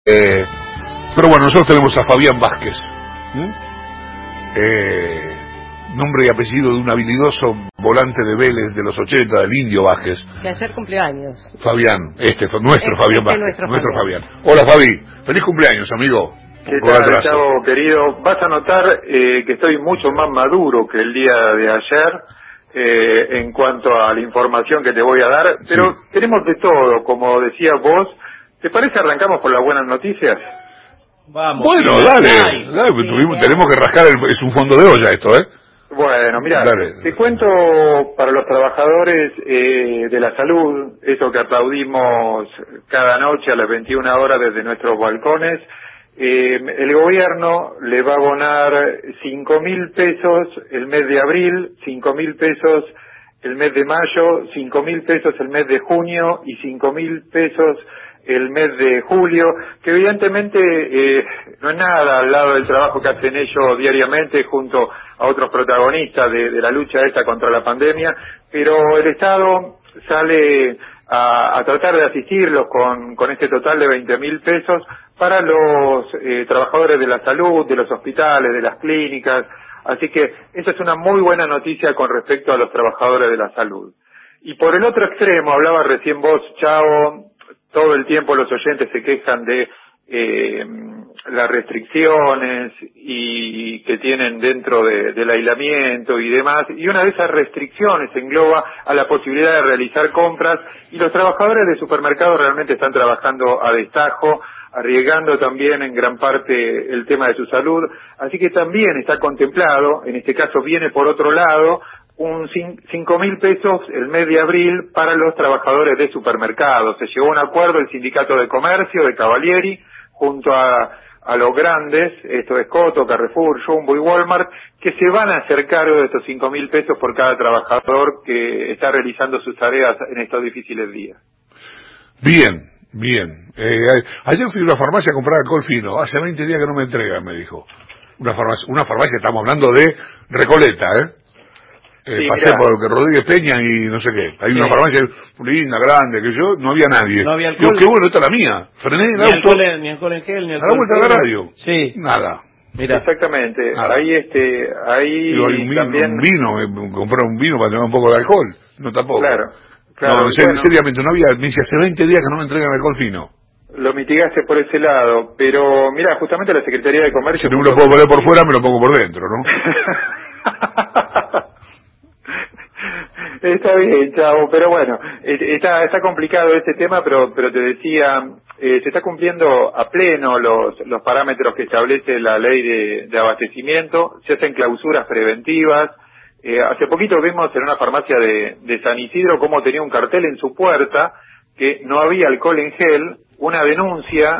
Pero bueno, nosotros tenemos a Fabián Vázquez, nombre y apellido de un habilidoso volante de Vélez de los 80, del Indio Vázquez. Que ayer cumpleaños. Fabián, nuestro Fabián Vázquez. Nuestro Fabián. Hola Fabi, feliz cumpleaños, amigo. ¿Qué tal, Chavo, querido? Vas a notar que estoy mucho más maduro que el día de ayer en cuanto a la información que te voy a dar, pero sí, tenemos de todo, como decías vos. ¿Te parece arrancamos por las buenas noticias? Vamos. Bueno, dale, tenemos que rascar, es un fondo de olla esto, ¿eh? Bueno, mira, te cuento para los trabajadores de la salud, eso que aplaudimos cada noche a las 21 horas desde nuestros balcones. El gobierno le va a abonar 5.000 pesos el mes de abril, 5.000 pesos el mes de mayo, 5.000 pesos el mes de junio y 5.000 pesos el mes de julio, que evidentemente no es nada al lado del trabajo que hacen ellos diariamente junto a otros protagonistas de la lucha esta contra la pandemia, pero el Estado sale a tratar de asistirlos con este total de 20.000 pesos para los trabajadores de la salud, de los hospitales, de las clínicas, así que esa es una muy buena noticia con respecto a los trabajadores de la salud. Y por el otro extremo, hablaba recién vos, Chavo, todo el tiempo los oyentes se quejan de las restricciones y que tienen dentro del aislamiento y demás, y una de esas restricciones engloba a la posibilidad de realizar compras, y los trabajadores de supermercados realmente están trabajando a destajo, arriesgando también en gran parte el tema de su salud, así que también está contemplado, en este caso viene por otro lado, un 5.000 pesos el mes de abril para los trabajadores de supermercados. Se llegó a un acuerdo el Sindicato de Comercio de Cavalieri junto a los grandes, esto es Coto, Carrefour, Jumbo y Walmart, que se van a hacer cargo de estos 5.000 pesos por cada trabajador que está realizando sus tareas en estos difíciles días. Bien. Ayer fui a una farmacia a comprar alcohol fino, hace 20 días que no me entregan, me dijo. Una farmacia, estamos hablando de Recoleta, Sí, pasé por el que Rodríguez Peña y no sé qué. Hay una farmacia linda, grande, que yo, no había nadie. No había alcohol. Digo, qué bueno, esta es la mía. Frené el auto. Ni alcohol en gel, ni alcohol a la vuelta de la radio. Sí. Nada. Mira. Exactamente. Nada. Ahí digo, hay también... un vino, comprar un vino para tener un poco de alcohol. No tampoco. Claro. No, seriamente, no había, me dice, hace 20 días que no me entregan alcohol fino. Lo mitigaste por ese lado, pero mira, justamente la Secretaría de Comercio... Si no me lo puedo poner por fuera, me lo pongo por dentro, ¿no? Está bien, Chavo, pero bueno, está complicado este tema, pero te decía, se está cumpliendo a pleno los parámetros que establece la ley de abastecimiento, se hacen clausuras preventivas. Hace poquito vimos en una farmacia de San Isidro cómo tenía un cartel en su puerta que no había alcohol en gel, una denuncia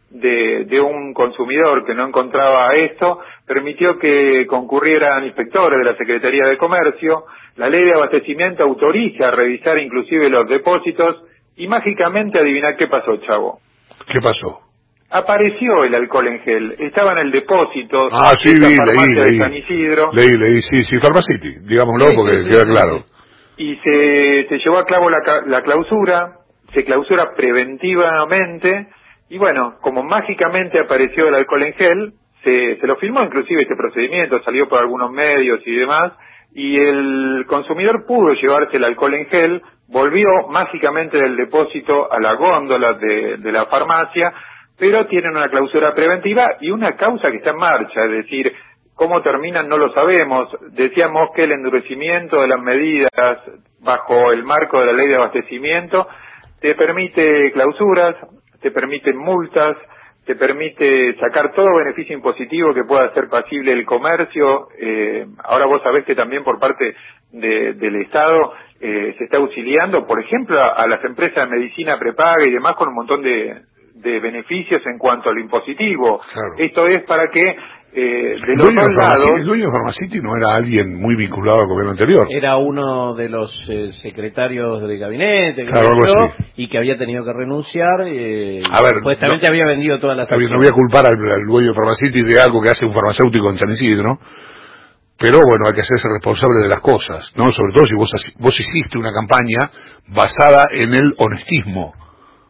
de un consumidor que no encontraba esto, permitió que concurrieran inspectores de la Secretaría de Comercio. La ley de abastecimiento autoriza a revisar inclusive los depósitos y mágicamente adivinar qué pasó, Chavo. ¿Qué pasó? Apareció el alcohol en gel, estaba en el depósito sí, de la farmacia de San Isidro. Leí, sí, Pharmacity, digámoslo porque queda claro. Y se llevó a cabo la clausura, se clausura preventivamente, y bueno, como mágicamente apareció el alcohol en gel, se lo filmó inclusive este procedimiento, salió por algunos medios y demás, y el consumidor pudo llevarse el alcohol en gel, volvió mágicamente del depósito a la góndola de la farmacia, pero tienen una clausura preventiva y una causa que está en marcha, es decir, cómo terminan no lo sabemos. Decíamos que el endurecimiento de las medidas bajo el marco de la ley de abastecimiento te permite clausuras, te permite multas, te permite sacar todo beneficio impositivo que pueda ser pasible el comercio. Ahora vos sabés que también por parte del Estado se está auxiliando, por ejemplo, a las empresas de medicina prepaga y demás con un montón de beneficios en cuanto a lo impositivo. Claro. Esto es para que de los dos lados... El dueño de Pharmacity no era alguien muy vinculado al gobierno anterior. Era uno de los secretarios del gabinete, claro, y que había tenido que renunciar. A ver, supuestamente había vendido todas las acciones. No voy a culpar al dueño de Pharmacity de algo que hace un farmacéutico en San Isidro, pero bueno, hay que hacerse responsable de las cosas, ¿no? Sobre todo si vos hiciste una campaña basada en el honestismo.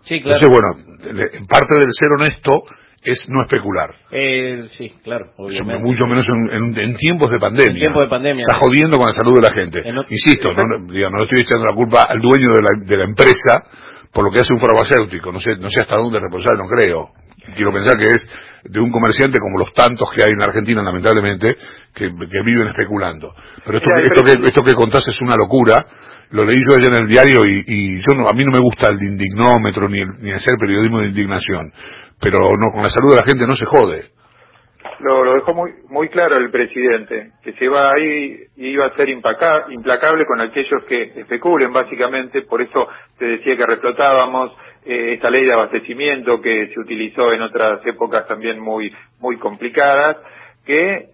Sí, claro. Entonces, bueno, parte del ser honesto es no especular. Sí, claro, obviamente. Mucho menos en tiempos de pandemia. En tiempos de pandemia. Está jodiendo con la salud de la gente. Insisto, no le estoy echando la culpa al dueño de la empresa por lo que hace un farmacéutico. No sé hasta dónde es responsable, no creo. Quiero pensar que es de un comerciante como los tantos que hay en Argentina, lamentablemente, que viven especulando. Pero esto que contás es una locura. Lo leí yo ayer en el diario y a mí no me gusta el indignómetro ni hacer periodismo de indignación. Pero no, con la salud de la gente no se jode. Lo dejó muy claro el presidente, que se va ahí y iba a ser implacable con aquellos que especulen, básicamente. Por eso te decía que reflotábamos esta ley de abastecimiento que se utilizó en otras épocas también muy complicadas, que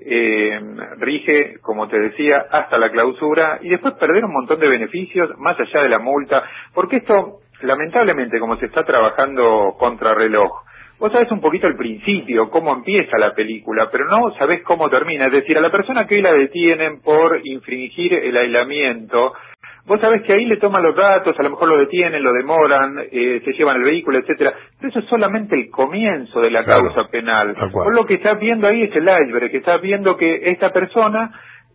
rige, como te decía, hasta la clausura, y después perder un montón de beneficios más allá de la multa, porque esto, lamentablemente, como se está trabajando contrarreloj, vos sabés un poquito el principio, cómo empieza la película, pero no sabés cómo termina. Es decir, a la persona que hoy la detienen por infringir el aislamiento, vos sabés que ahí le toman los datos, a lo mejor lo detienen, lo demoran, se llevan el vehículo, etcétera. Pero eso es solamente el comienzo de la causa penal. Vos lo que estás viendo ahí es el iceberg, que estás viendo que esta persona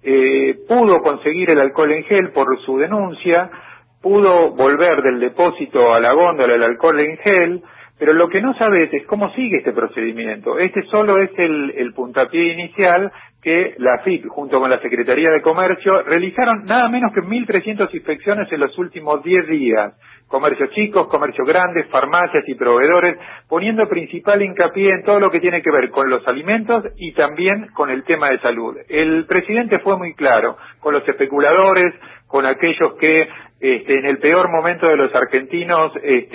pudo conseguir el alcohol en gel por su denuncia, pudo volver del depósito a la góndola el alcohol en gel, pero lo que no sabes es cómo sigue este procedimiento. Este solo es el puntapié inicial que la AFIP, junto con la Secretaría de Comercio, realizaron nada menos que 1.300 inspecciones en los últimos 10 días. Comercios chicos, comercios grandes, farmacias y proveedores, poniendo principal hincapié en todo lo que tiene que ver con los alimentos y también con el tema de salud. El presidente fue muy claro con los especuladores, con aquellos que en el peor momento de los argentinos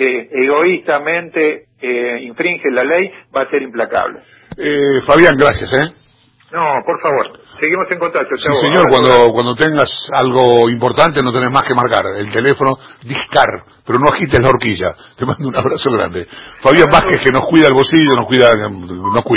egoístamente infringen la ley, va a ser implacable. Fabián, gracias. No, por favor, seguimos en contacto. Sí, señor, cuando tengas algo importante no tenés más que marcar el teléfono, discar, pero no agites la horquilla. Te mando un abrazo grande. Fabián Vázquez, que nos cuida el bolsillo, nos cuida